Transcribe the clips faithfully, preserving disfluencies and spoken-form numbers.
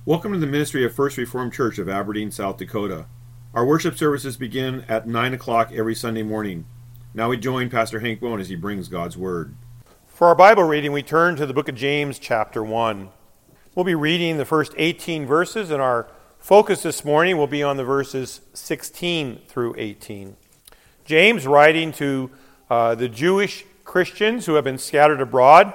Welcome to the ministry of First Reformed Church of Aberdeen, South Dakota. Our worship services begin at nine o'clock every Sunday morning. Now we join Pastor Hank Bone as he brings God's Word. For our Bible reading, we turn to the book of James, chapter one. We'll be reading the first eighteen verses, and our focus this morning will be on the verses sixteen through eighteen. James, writing to uh, the Jewish Christians who have been scattered abroad,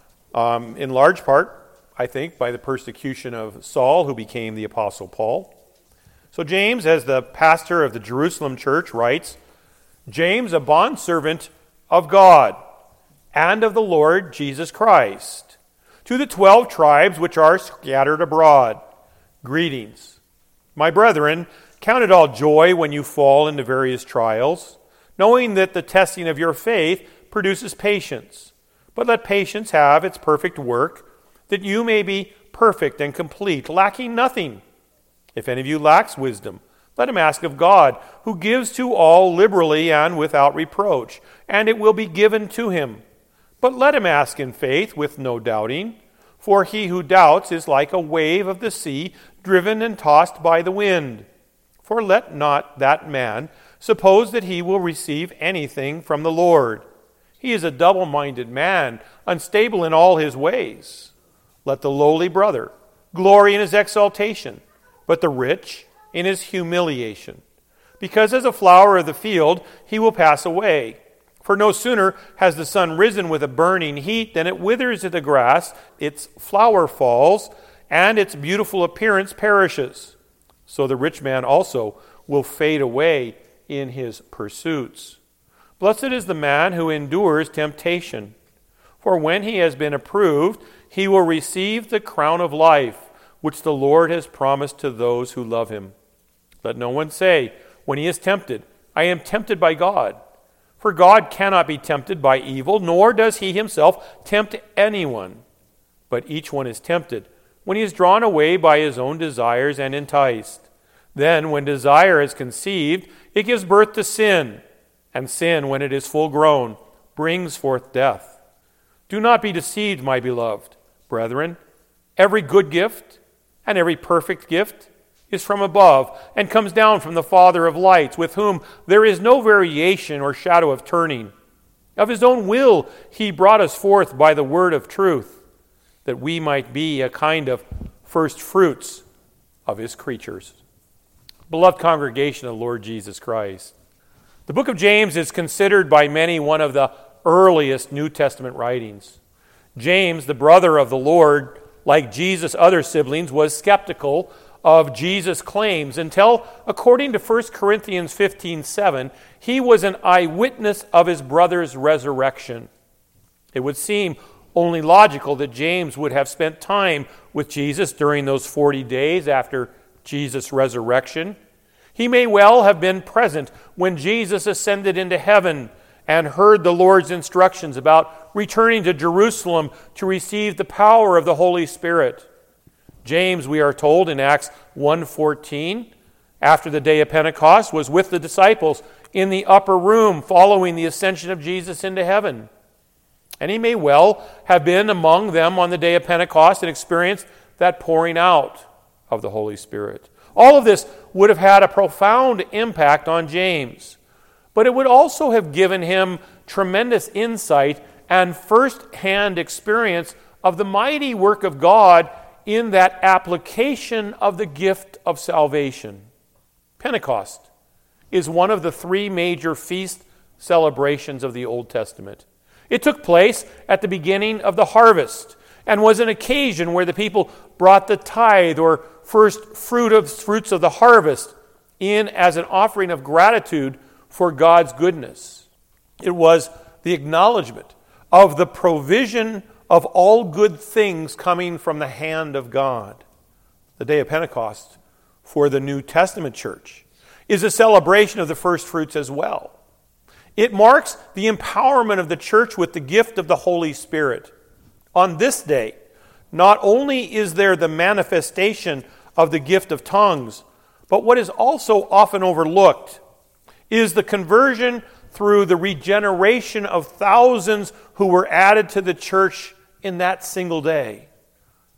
um, in large part, I think, by the persecution of Saul, who became the Apostle Paul. So James, as the pastor of the Jerusalem church, writes, James, a bondservant of God and of the Lord Jesus Christ, to the twelve tribes which are scattered abroad, greetings. My brethren, count it all joy when you fall into various trials, knowing that the testing of your faith produces patience. But let patience have its perfect work, that you may be perfect and complete, lacking nothing. If any of you lacks wisdom, let him ask of God, who gives to all liberally and without reproach, and it will be given to him. But let him ask in faith with no doubting, for he who doubts is like a wave of the sea, driven and tossed by the wind. For let not that man suppose that he will receive anything from the Lord. He is a double-minded man, unstable in all his ways. Let the lowly brother glory in his exaltation, but the rich in his humiliation. Because as a flower of the field, he will pass away. For no sooner has the sun risen with a burning heat than it withers the grass, its flower falls, and its beautiful appearance perishes. So the rich man also will fade away in his pursuits. Blessed is the man who endures temptation. For when he has been approved, he will receive the crown of life, which the Lord has promised to those who love him. Let no one say, when he is tempted, I am tempted by God. For God cannot be tempted by evil, nor does he himself tempt anyone. But each one is tempted when he is drawn away by his own desires and enticed. Then, when desire is conceived, it gives birth to sin. And sin, when it is full grown, brings forth death. Do not be deceived, my beloved brethren. Every good gift and every perfect gift is from above and comes down from the Father of lights, with whom there is no variation or shadow of turning. Of his own will he brought us forth by the word of truth, that we might be a kind of first fruits of his creatures. Beloved congregation of the Lord Jesus Christ, the book of James is considered by many one of the earliest New Testament writings. James, the brother of the Lord, like Jesus' other siblings, was skeptical of Jesus' claims until, according to First Corinthians fifteen seven, he was an eyewitness of his brother's resurrection. It would seem only logical that James would have spent time with Jesus during those forty days after Jesus' resurrection. He may well have been present when Jesus ascended into heaven and heard the Lord's instructions about returning to Jerusalem to receive the power of the Holy Spirit. James, we are told in Acts one fourteen, after the day of Pentecost, was with the disciples in the upper room following the ascension of Jesus into heaven. And he may well have been among them on the day of Pentecost and experienced that pouring out of the Holy Spirit. All of this would have had a profound impact on James. But it would also have given him tremendous insight and first-hand experience of the mighty work of God in that application of the gift of salvation. Pentecost is one of the three major feast celebrations of the Old Testament. It took place at the beginning of the harvest and was an occasion where the people brought the tithe or first fruit of fruits of the harvest in as an offering of gratitude for God's goodness. It was the acknowledgement of the provision of all good things coming from the hand of God. The day of Pentecost for the New Testament church is a celebration of the first fruits as well. It marks the empowerment of the church with the gift of the Holy Spirit. On this day, not only is there the manifestation of the gift of tongues, but what is also often overlooked is the conversion through the regeneration of thousands who were added to the church in that single day.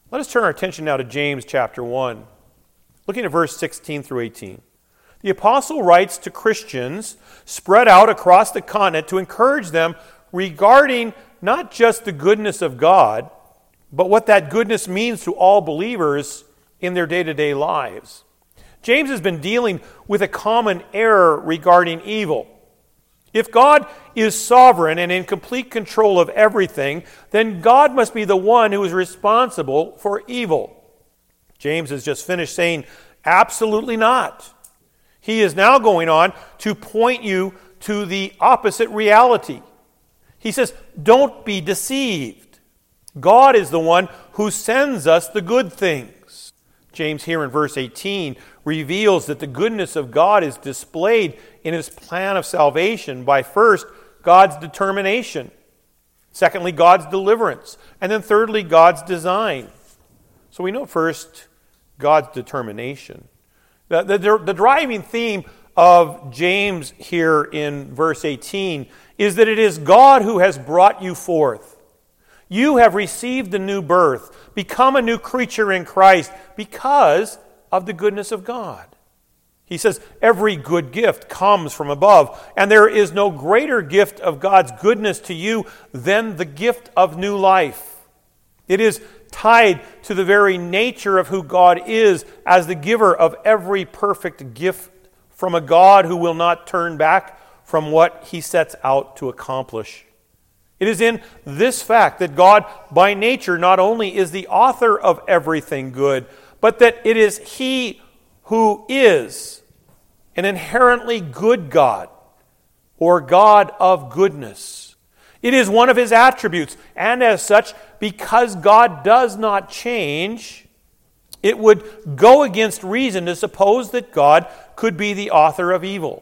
Let us turn our attention now to James chapter one, looking at verse sixteen through eighteen. The apostle writes to Christians spread out across the continent to encourage them regarding not just the goodness of God, but what that goodness means to all believers in their day-to-day lives. James has been dealing with a common error regarding evil. If God is sovereign and in complete control of everything, then God must be the one who is responsible for evil. James has just finished saying, absolutely not. He is now going on to point you to the opposite reality. He says, don't be deceived. God is the one who sends us the good things. James here in verse eighteen reveals that the goodness of God is displayed in his plan of salvation by first, God's determination, secondly, God's deliverance, and then thirdly, God's design. So we know first, God's determination. The, the, the driving theme of James here in verse eighteen is that it is God who has brought you forth. You have received a new birth, become a new creature in Christ because of the goodness of God. He says, every good gift comes from above, and there is no greater gift of God's goodness to you than the gift of new life. It is tied to the very nature of who God is as the giver of every perfect gift from a God who will not turn back from what he sets out to accomplish. It is in this fact that God, by nature, not only is the author of everything good, but that it is he who is an inherently good God, or God of goodness. It is one of his attributes, and as such, because God does not change, it would go against reason to suppose that God could be the author of evil.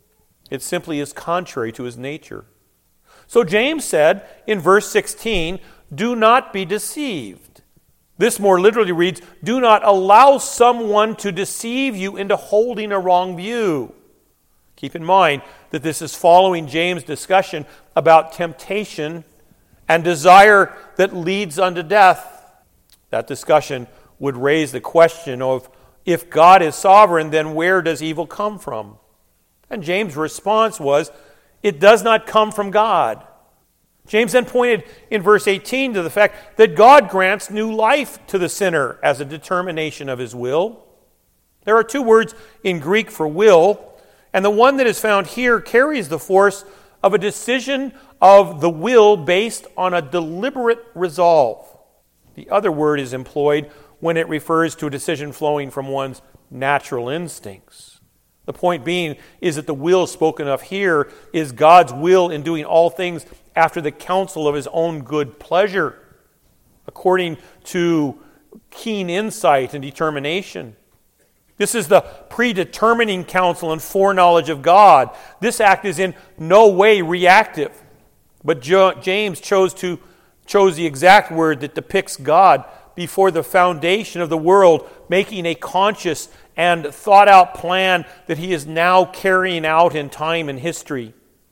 It simply is contrary to his nature. So James said in verse sixteen, do not be deceived. This more literally reads, do not allow someone to deceive you into holding a wrong view. Keep in mind that this is following James' discussion about temptation and desire that leads unto death. That discussion would raise the question of, if God is sovereign, then where does evil come from? And James' response was, it does not come from God. James then pointed in verse eighteen to the fact that God grants new life to the sinner as a determination of his will. There are two words in Greek for will, and the one that is found here carries the force of a decision of the will based on a deliberate resolve. The other word is employed when it refers to a decision flowing from one's natural instincts. The point being is that the will spoken of here is God's will in doing all things after the counsel of his own good pleasure, according to keen insight and determination. This is the predetermining counsel and foreknowledge of God. This act is in no way reactive, but James chose to chose the exact word that depicts God before the foundation of the world, making a conscious and thought-out plan that he is now carrying out in time and history.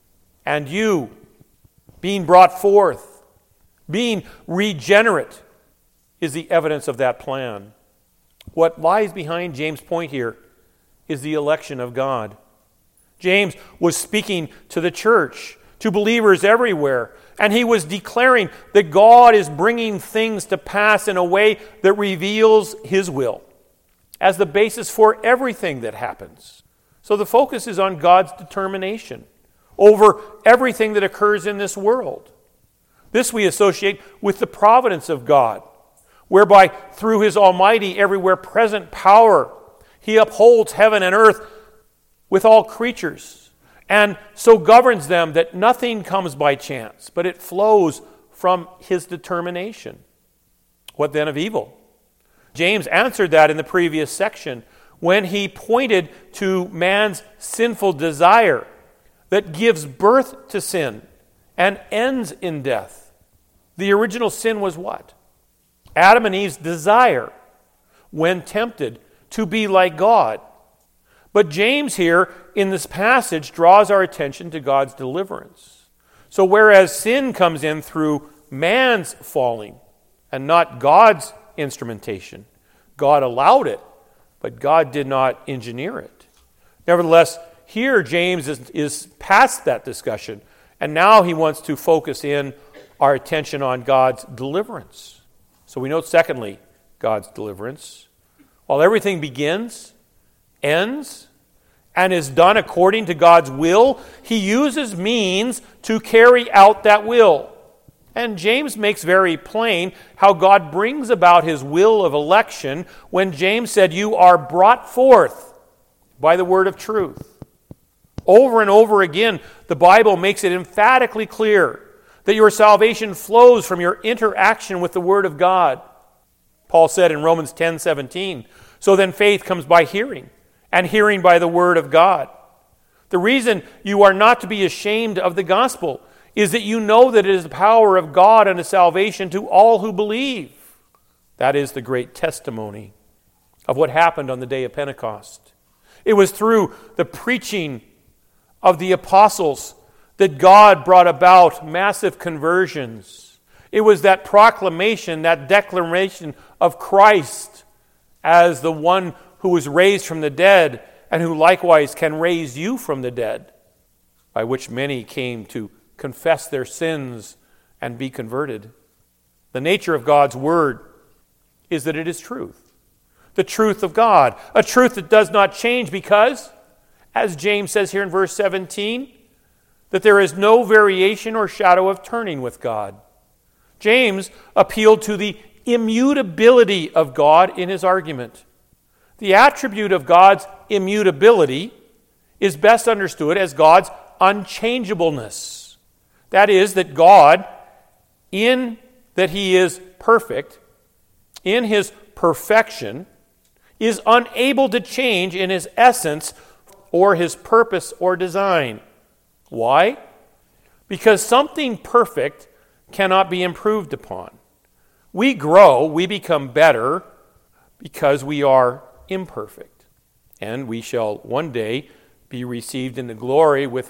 And you, being brought forth, being regenerate, is the evidence of that plan. What lies behind James' point here is the election of God. James was speaking to the church, to believers everywhere, and he was declaring that God is bringing things to pass in a way that reveals his will as the basis for everything that happens. So the focus is on God's determination over everything that occurs in this world. This we associate with the providence of God, whereby through his almighty, everywhere present power, he upholds heaven and earth with all creatures, and so governs them that nothing comes by chance, but it flows from his determination. What then of evil? James answered that in the previous section when he pointed to man's sinful desire that gives birth to sin and ends in death. The original sin was what? Adam and Eve's desire, when tempted, to be like God. But James here in this passage draws our attention to God's deliverance. So whereas sin comes in through man's falling and not God's instrumentation. God allowed it, but God did not engineer it. Nevertheless, here James is, is past that discussion, and now he wants to focus in our attention on God's deliverance. So we note, secondly, God's deliverance. While everything begins, ends, and is done according to God's will, he uses means to carry out that will. And James makes very plain how God brings about his will of election when James said, "You are brought forth by the word of truth." Over and over again, the Bible makes it emphatically clear that your salvation flows from your interaction with the Word of God. Paul said in Romans ten seventeen, "So then faith comes by hearing, and hearing by the Word of God." The reason you are not to be ashamed of the gospel is that you know that it is the power of God unto salvation to all who believe. That is the great testimony of what happened on the day of Pentecost. It was through the preaching of the apostles that God brought about massive conversions. It was that proclamation, that declaration of Christ as the one who was raised from the dead and who likewise can raise you from the dead, by which many came to confess their sins and be converted. The nature of God's word is that it is truth. The truth of God, a truth that does not change because, as James says here in verse seventeen, that there is no variation or shadow of turning with God. James appealed to the immutability of God in his argument. The attribute of God's immutability is best understood as God's unchangeableness. That is, that God, in that he is perfect, in his perfection, is unable to change in his essence or his purpose or design. Why? Because something perfect cannot be improved upon. We grow, we become better because we are imperfect. And we shall one day be received into glory with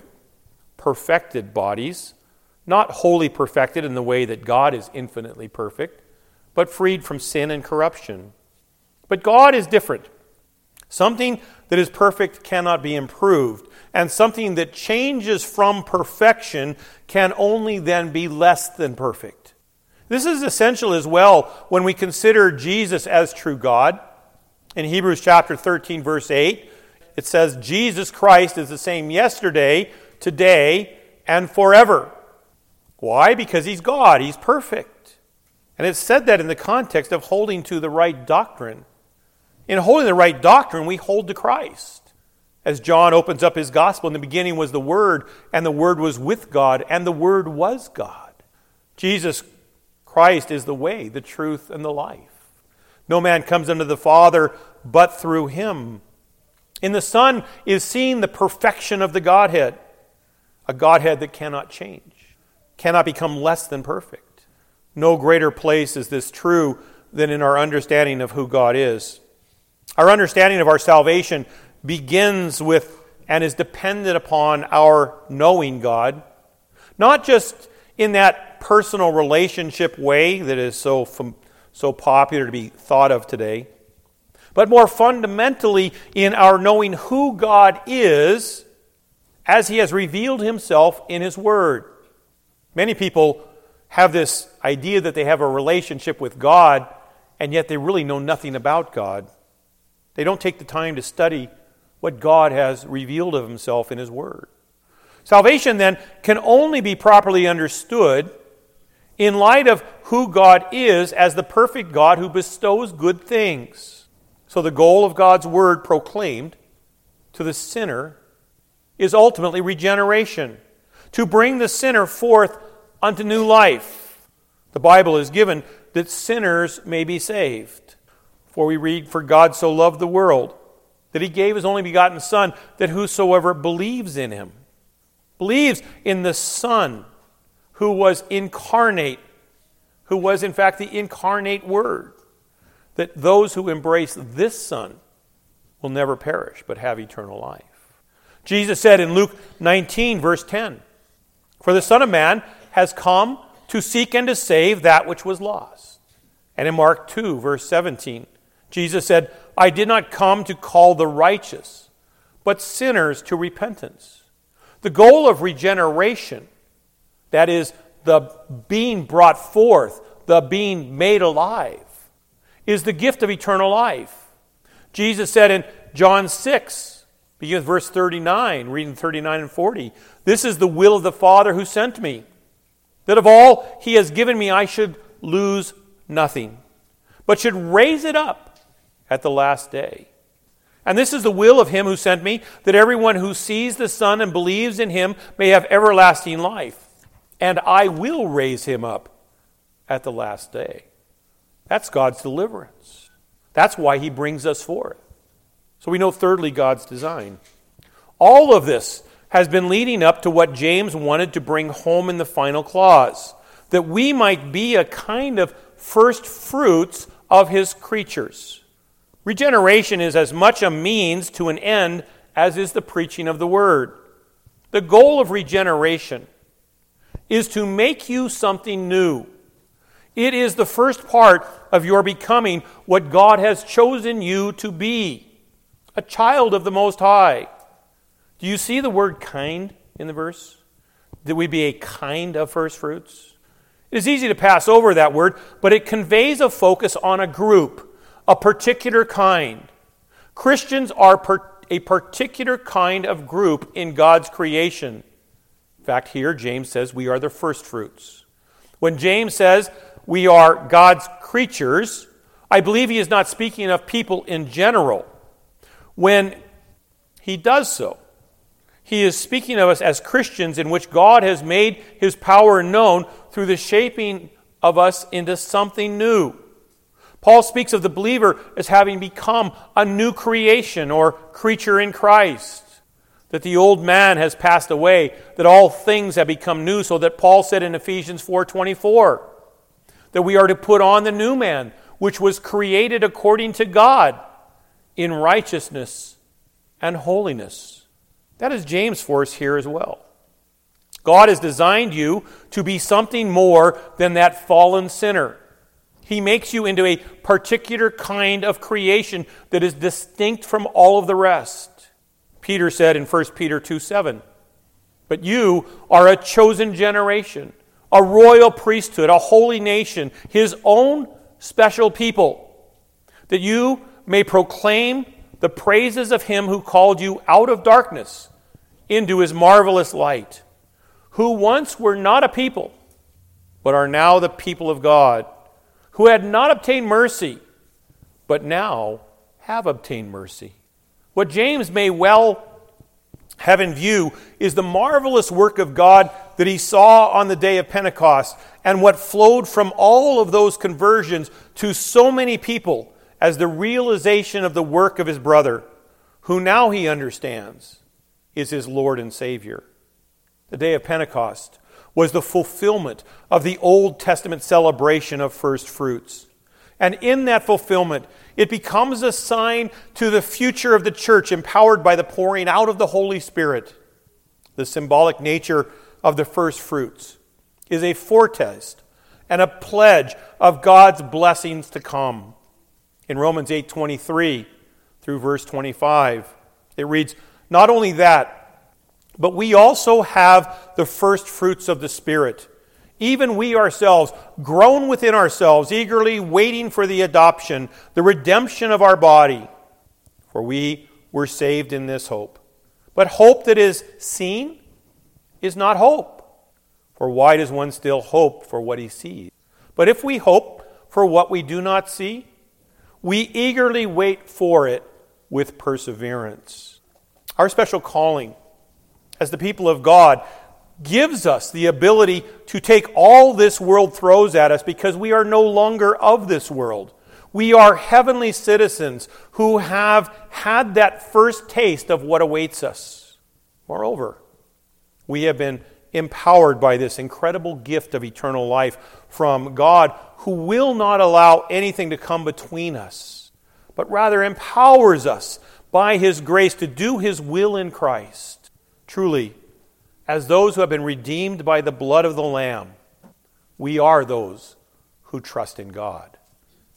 perfected bodies, not wholly perfected in the way that God is infinitely perfect, but freed from sin and corruption. But God is different. Something that is perfect cannot be improved, and something that changes from perfection can only then be less than perfect. This is essential as well when we consider Jesus as true God. In Hebrews chapter thirteen, verse eight, it says, Jesus Christ is the same yesterday, today, and forever. Why? Because he's God. He's perfect. And it's said that in the context of holding to the right doctrine. In holding the right doctrine, we hold to Christ. As John opens up his gospel, in the beginning was the Word, and the Word was with God, and the Word was God. Jesus Christ is the way, the truth, and the life. No man comes unto the Father but through him. In the Son is seen the perfection of the Godhead, a Godhead that cannot change, cannot become less than perfect. No greater place is this true than in our understanding of who God is. Our understanding of our salvation begins with and is dependent upon our knowing God, not just in that personal relationship way that is so, so popular to be thought of today, but more fundamentally in our knowing who God is as he has revealed himself in his Word. Many people have this idea that they have a relationship with God, and yet they really know nothing about God. They don't take the time to study what God has revealed of himself in his Word. Salvation, then, can only be properly understood in light of who God is as the perfect God who bestows good things. So the goal of God's Word proclaimed to the sinner is ultimately regeneration, to bring the sinner forth unto new life. The Bible is given that sinners may be saved. For we read, for God so loved the world, that he gave his only begotten Son, that whosoever believes in him, believes in the Son who was incarnate, who was in fact the incarnate Word, that those who embrace this Son will never perish, but have eternal life. Jesus said in Luke nineteen, verse ten, for the Son of Man has come to seek and to save that which was lost. And in Mark two, verse seventeen, Jesus said, I did not come to call the righteous, but sinners to repentance. The goal of regeneration, that is, the being brought forth, the being made alive, is the gift of eternal life. Jesus said in John six, beginning with verse thirty-nine, reading thirty-nine and forty, this is the will of the Father who sent me, that of all he has given me I should lose nothing, but should raise it up at the last day. And this is the will of him who sent me, that everyone who sees the Son and believes in him may have everlasting life. And I will raise him up at the last day. That's God's deliverance. That's why he brings us forth. So we know, thirdly, God's design. All of this has been leading up to what James wanted to bring home in the final clause, that we might be a kind of first fruits of his creatures. Regeneration is as much a means to an end as is the preaching of the word. The goal of regeneration is to make you something new. It is the first part of your becoming what God has chosen you to be, a child of the Most High. Do you see the word kind in the verse? That we be a kind of first fruits? It is easy to pass over that word, but it conveys a focus on a group, a particular kind. Christians are per- a particular kind of group in God's creation. In fact, here James says we are the first fruits. When James says we are God's creatures, I believe he is not speaking of people in general. When he does so, he is speaking of us as Christians in which God has made his power known through the shaping of us into something new. Paul speaks of the believer as having become a new creation or creature in Christ, that the old man has passed away, that all things have become new, so that Paul said in Ephesians four twenty-four that we are to put on the new man, which was created according to God in righteousness and holiness. That is James' force here as well. God has designed you to be something more than that fallen sinner. He makes you into a particular kind of creation that is distinct from all of the rest. Peter said in First Peter two seven, but you are a chosen generation, a royal priesthood, a holy nation, his own special people, that you may proclaim the praises of him who called you out of darkness into his marvelous light, who once were not a people, but are now the people of God, who had not obtained mercy, but now have obtained mercy. What James may well have in view is the marvelous work of God that he saw on the day of Pentecost, and what flowed from all of those conversions to so many people as the realization of the work of his brother, who now he understands is his Lord and Savior. The day of Pentecost was the fulfillment of the Old Testament celebration of first fruits. And in that fulfillment, it becomes a sign to the future of the church, empowered by the pouring out of the Holy Spirit. The symbolic nature of the first fruits is a foretaste and a pledge of God's blessings to come. In Romans eight twenty-three through verse twenty-five, it reads, not only that, but we also have the first fruits of the Spirit, even we ourselves, groan within ourselves, eagerly waiting for the adoption, the redemption of our body. For we were saved in this hope. But hope that is seen is not hope. For why does one still hope for what he sees? But if we hope for what we do not see, we eagerly wait for it with perseverance. Our special calling as the people of God gives us the ability to take all this world throws at us, because we are no longer of this world. We are heavenly citizens who have had that first taste of what awaits us. Moreover, we have been empowered by this incredible gift of eternal life from God, who will not allow anything to come between us, but rather empowers us by his grace to do his will in Christ. Truly, as those who have been redeemed by the blood of the Lamb, we are those who trust in God.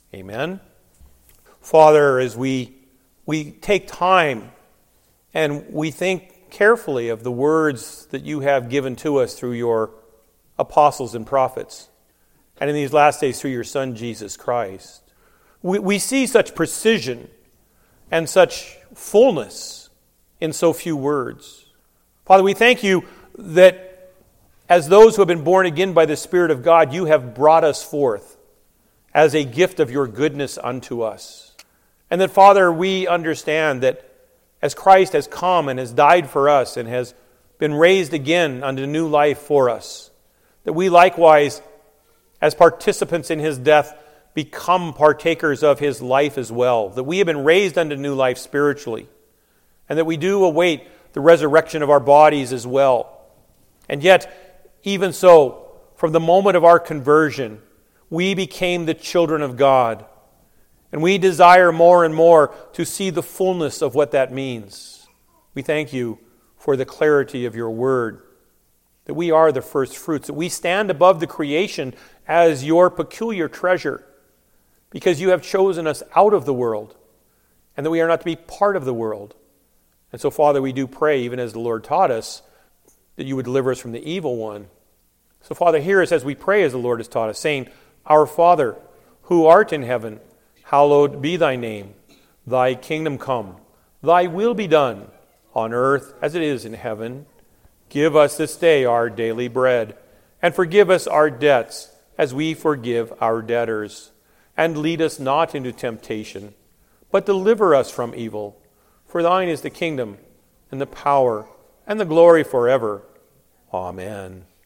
Amen. Father, as we, we take time and we think carefully of the words that you have given to us through your apostles and prophets, and in these last days through your Son, Jesus Christ, we, we see such precision and such fullness in so few words. Father, we thank you that as those who have been born again by the Spirit of God, you have brought us forth as a gift of your goodness unto us. And that, Father, we understand that as Christ has come and has died for us and has been raised again unto new life for us, that we likewise, as participants in his death, become partakers of his life as well, that we have been raised unto new life spiritually, and that we do await the resurrection of our bodies as well. And yet, even so, from the moment of our conversion, we became the children of God, and we desire more and more to see the fullness of what that means. We thank you for the clarity of your word, that we are the first fruits, that we stand above the creation as your peculiar treasure, because you have chosen us out of the world, and that we are not to be part of the world. And so, Father, we do pray, even as the Lord taught us, that you would deliver us from the evil one. So, Father, hear us as we pray as the Lord has taught us, saying, Our Father, who art in heaven, hallowed be thy name. Thy kingdom come. Thy will be done, on earth as it is in heaven. Give us this day our daily bread, and forgive us our debts, as we forgive our debtors. And lead us not into temptation, but deliver us from evil. For thine is the kingdom, and the power, and the glory forever. Amen.